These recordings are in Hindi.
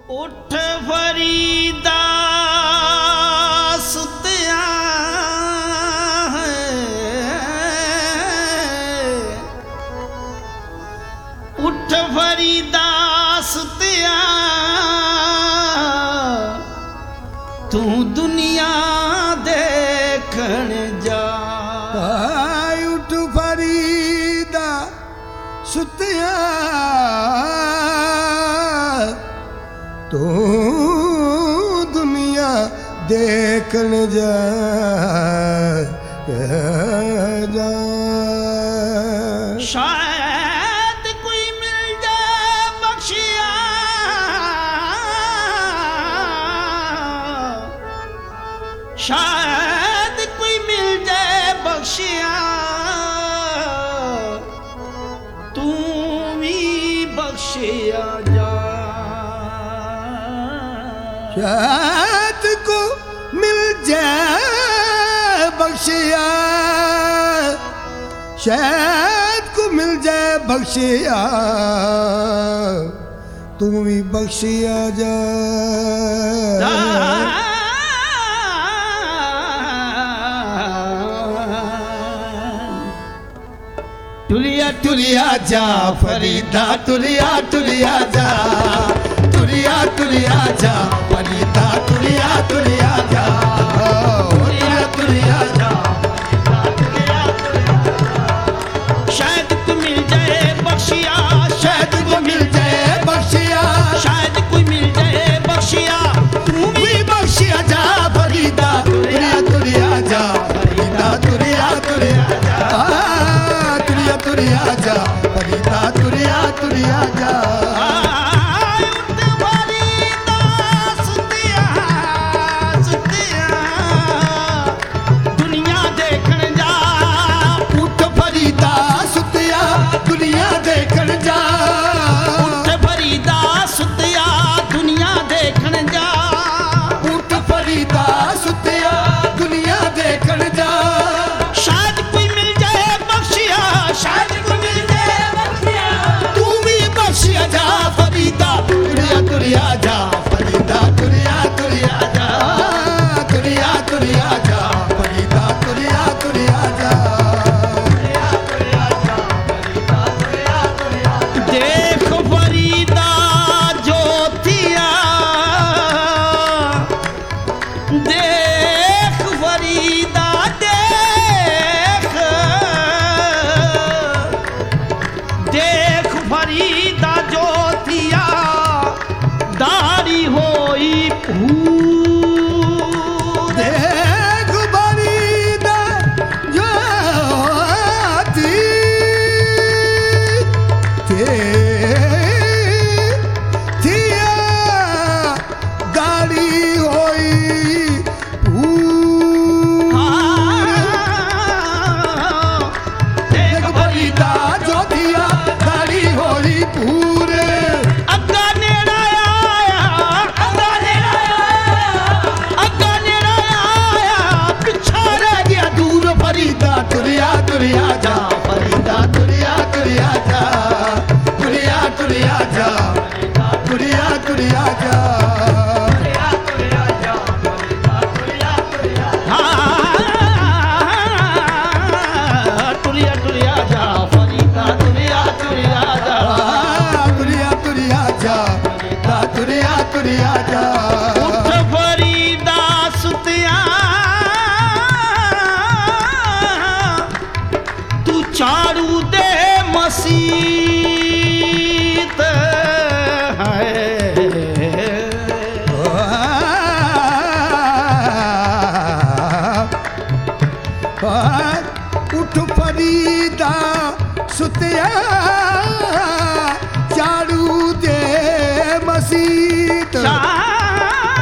उठ फरीदा सुतिया है, उठ फरीदा सुतिया तू दुनिया देखण जा। उठ फरीदा सुतिया तू दुनिया देखण जा। शायद कोई मिल जाए बख्शिया, शायद कोई मिल जाए बख्शिया तू भी बख्शिया जा। शायद को मिल जाए बख्शिया, शायद को मिल जाए बख्शिया तू भी बख्शिया जा। टुलिया टुलिया जा फरीदा टुलिया टुलिया जा, टुलिया टुलिया जा फरीदा टुलिया टुलिया जा, टुलिया टुलिया जा। शायद को मिल जाए बख्शिया, शायद को मिल जाए बख्शिया, शायद कोई मिल जाए बख्शिया तू भी बख्शिया जा फरीदा टुलिया टुलिया जा, फरीदा टुलिया टुलिया जा, टुलिया टुलिया जा फरीदा टुलिया टुलिया जा। चारू दे मसीत है। उठ फरीदा सुतिया चारू दे मसीत,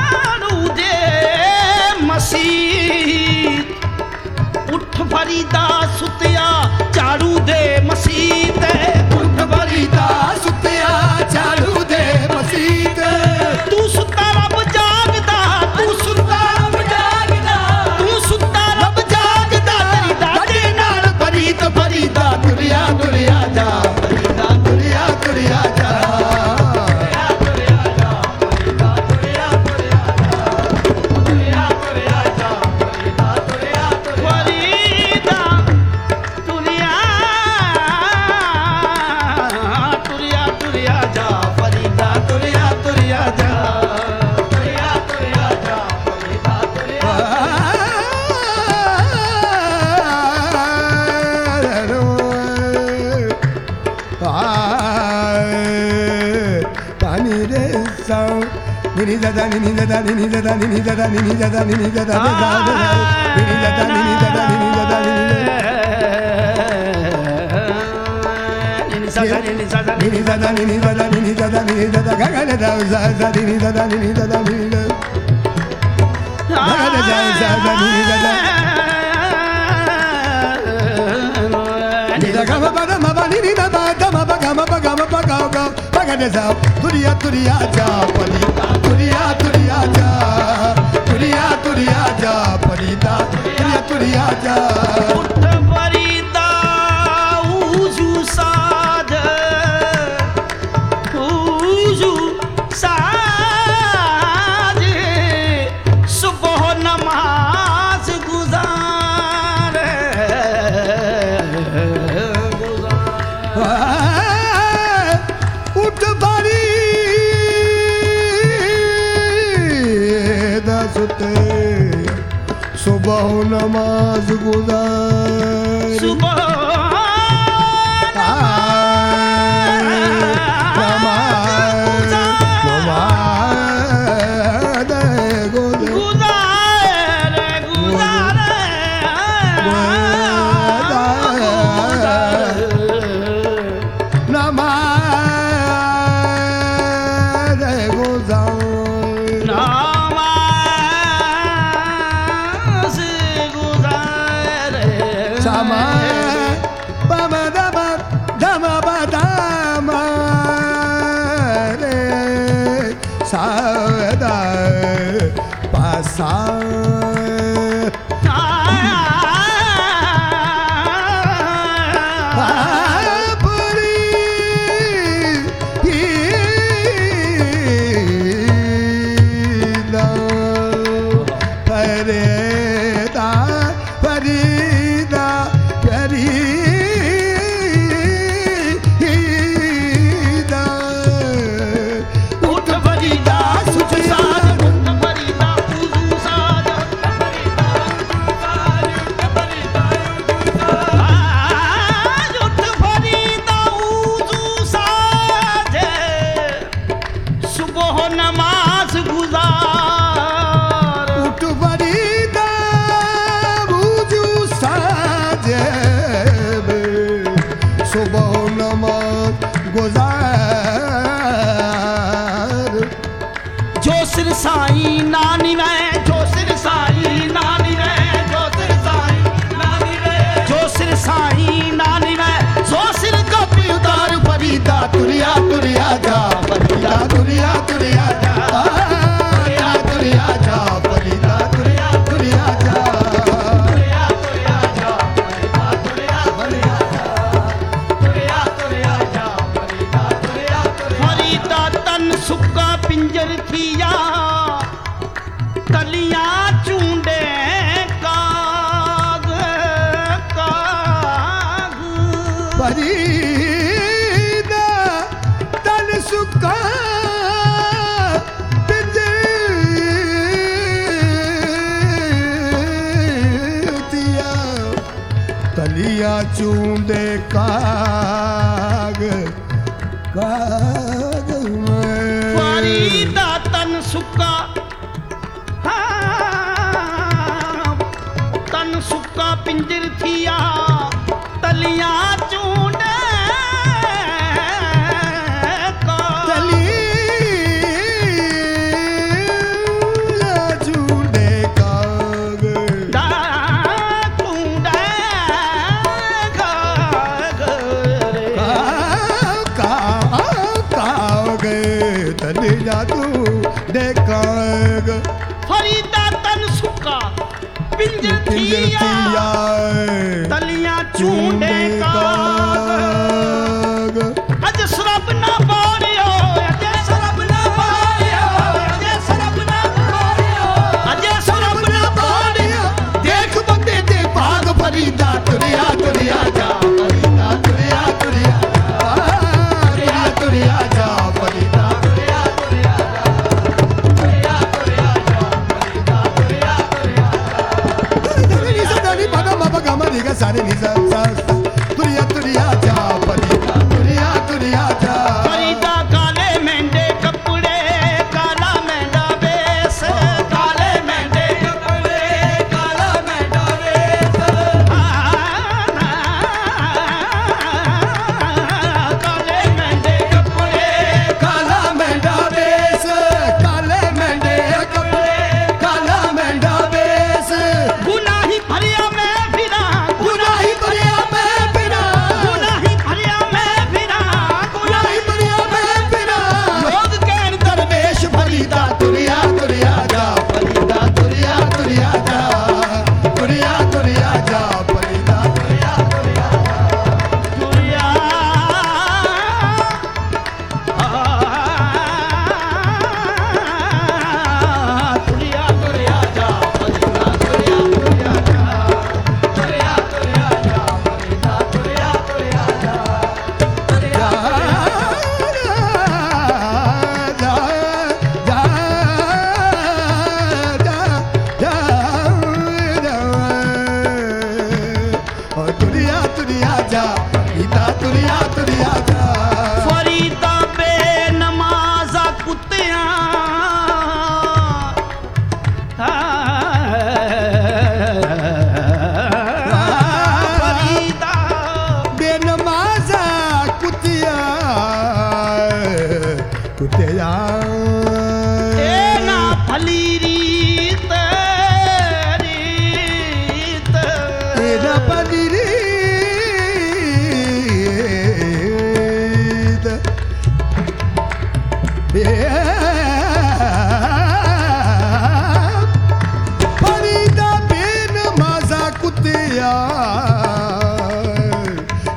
sa ni ni da da ni ni da da ni ni da da ni ni da da ni ni da da ni ni da da ni ni da da ni ni da da ni ni da da ni ni sa sa ni ni sa sa ni ni da da ni ni da da ni ni da da ni ni da da ga ga da sa sa ni ni da da ni ni da da ni ni da ga ga da sa sa ni ni da da ni da ga ba da ma ba ni ni da ba da ma ba ga ma ba ga ma ba ga ga ba ga da sa turiya turiya ja palita turiya turiya ja turiya turiya ja palita turiya turiya ja सुबह नमाज गुजार सुबह साईं नानी में जो सिर साईं नानी में जो सिर साईं नानी में जो सिर साईं नानी में जो सिर का उतार फरीदा तुरिया तुरिया जा फरीदा तुरिया तुरिया जा तुरिया तुरिया जा फरीदा तुरिया तुरिया जा तुरिया तुरिया जा फरीदा तुरिया तुरिया तुरिया जा फरीदा तुरिया फरीदा तन सुक्का पिंजर थिया कलियां चूंडे काग काग फरीदा तन सुक्का पिंजर कलियां चूंडे काग काग फरीदा तन सुक्का सुक्का पिंजर थिया तलियां चूंडे चूंडे काग चूंडे काग तलियां चूंडे काग फरीदा तन सुक्का पिंजर थिया तलियां चूंडे काग अज सरब ना बोलियो अज सरब ना बोलियो अज सरब ना बोलियो अज सरब ना बोलियो देख बंदे दे भाग फरीदा तुरिया तुरिया जा फरीदा तुरिया तुरिया तुरिया तुरिया जा फरीदा तुरिया तुरिया तुरिया तुरिया जा फरीदा तुरिया तुरिया सारे नि सा तुरिया तुरिया जा फरीदा तुरिया तुरिया जा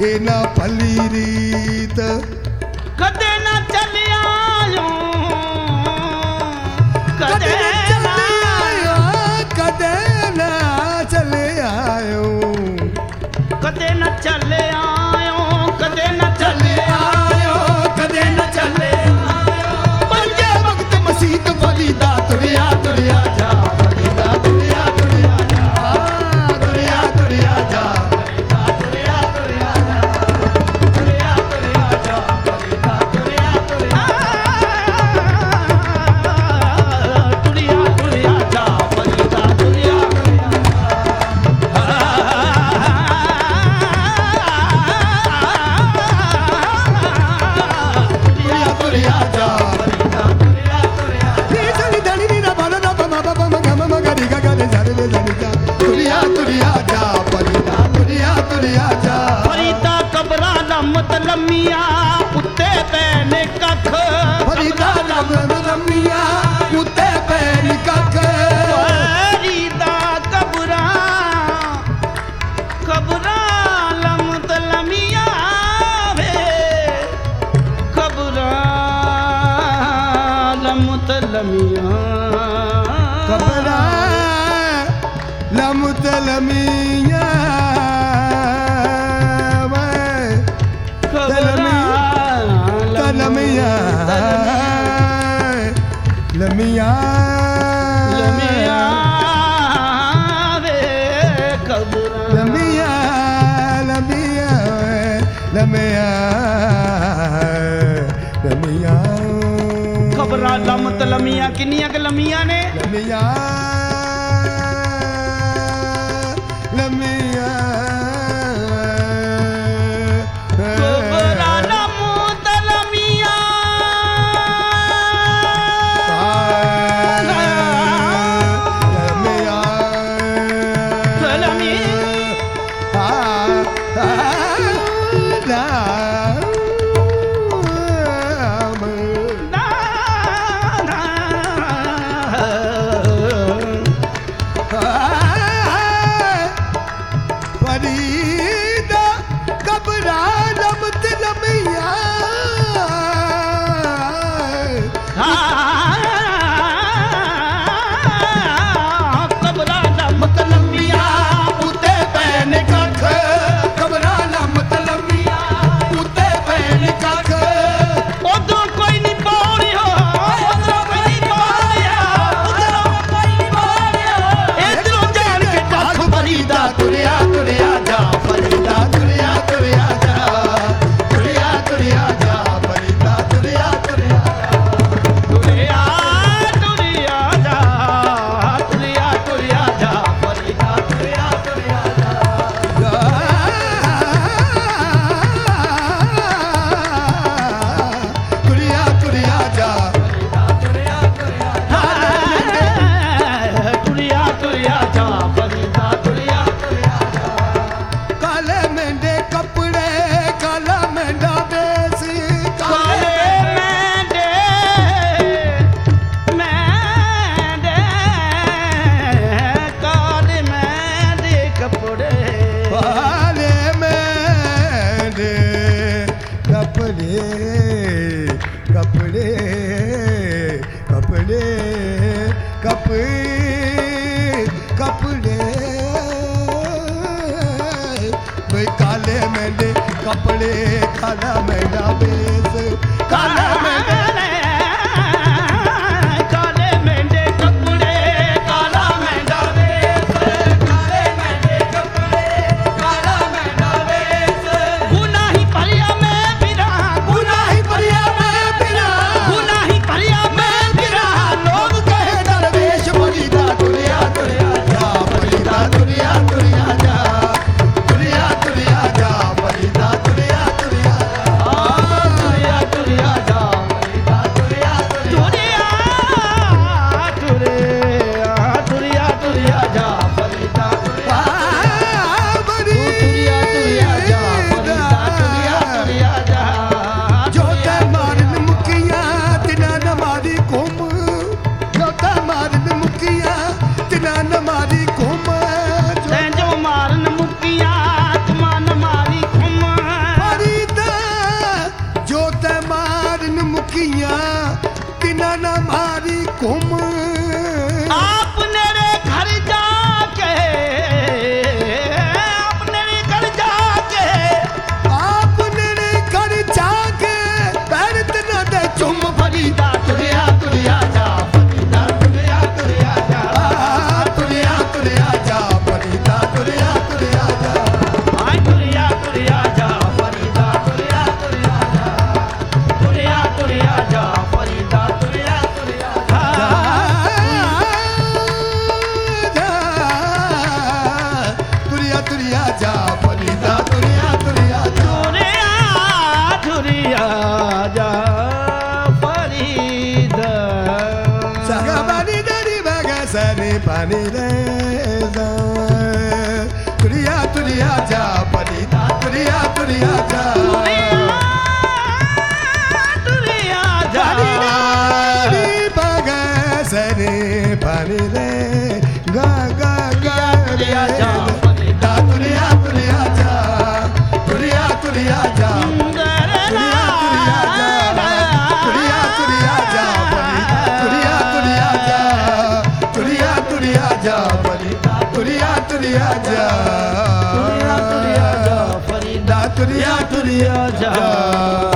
ना भली रीत कदे ना चलिया कदे ना चले आयो कदे ना चले आयो कदे न चले आयो कदे न चले आयो कदे न चले आयो पंजे वक्त मसीत फरीदा तुरिया तुरिया जा फरीदा तुरिया तुरिया जा तुरिया तुरिया जा तुरिया तुरिया जा तुरिया तुरिया जा फरीदा तुरिया तुरिया तुरिया तुरिया जा फरीदा तुरिया तुरिया जा नी सनी धनी नी ना बाला ना पमा पमा गम म गरी गा गा रे जा रे धनी जा तुरिया तुरिया जा फरीदा तुरिया तुरिया जा फरीदा कबरा लम्मत लम्मिया उत्ते पैने कख फरीदा लम्मिया उत्ते पैन कख फरीदा कबरा कबरा लम्मत लम्मिया वे कबरा लम्मत लम्मिया कबरा लमुतलमिया तलमिया लमिया लम्मिया वे कबरा लमिया लमिया लमिया लमिया कबरा लम्मत लम्मिया किन्नियां क लम्मियां ने लमिया लमिया कबरा लम्मत लम्मिया फरीदा कबरा लमत लमिया कबरा लम्मत लम्मिया उते पैन कख कबरा लमत लमिया उते पैन कख उधरों कोई नहीं बोलियो उधरों कोई नहीं बोलिया उधरों कोई नहीं बोलिया इधरों जान के कख फरीदा तुरिया तुरिया जा फरीदा तुरिया तुरिया जा तुरिया तुरिया जा फरीदा तुरिया तुरिया तुरिया तुरिया जा तुरिया तुरिया जा फरीदा तुरिया तुरिया जा तुरिया तुरिया जा तुरिया तुरिया जा फरीदा तुरिया तुरिया जा काले मेंढे कपड़े काला मेंढा बेस काले मेंढे मेंढे काले मेंढे कपड़े काले मेंढे कपड़े कपड़े कपड़े कपड़े कपड़े भाई काले मेंढे कपड़े काला मेंढा बेस काला मेंढे काले मेंढे कपड़े काला मेंढा वेश काले मेंढे कपड़े काला मेंढा वेश गुनाही परिया में बिरा गुनाही परिया में बिरा गुनाही परिया में बिरा लोग कहे दरवेश फरीदा तुरिया तुरिया जा फरीदा तुरिया तुरिया जा तुरिया तुरिया जा फरीदा तुरिया तुरिया तुरिया तुरिया जा मारी कुम आपने रे घर जाके आपने रे घर जाके आपने रे घर जाके पैर तना दे चुम फरीदा तुरिया तुरिया जा फरीदा तुरिया तुरिया जा तुरिया तुरिया जा फरीदा तुरिया तुरिया जा हाय तुरिया तुरिया जा फरीदा तुरिया तुरिया जा तुरिया तुरिया जा फरीदा तुरिया तुरिया तुरिया तुरिया जा फरीदा तुरिया तुरिया जा तुरिया जा फरीदा सगा पानी दरी बगा सरे पानी रे तुरिया तुरिया जा फरीदा तुरिया तुरिया जा तुरिया जा दरी बगा सरे पानी रे गा गा गा तुरिया जा दा तुरिया तुरिया जा तुरिया तुरिया जा तुरिया तुरिया जा तुरिया तुरिया जा तुरिया तुरिया जा तुरिया तुरिया जा तुरिया तुरिया जा फरीदा तुरिया तुरिया जा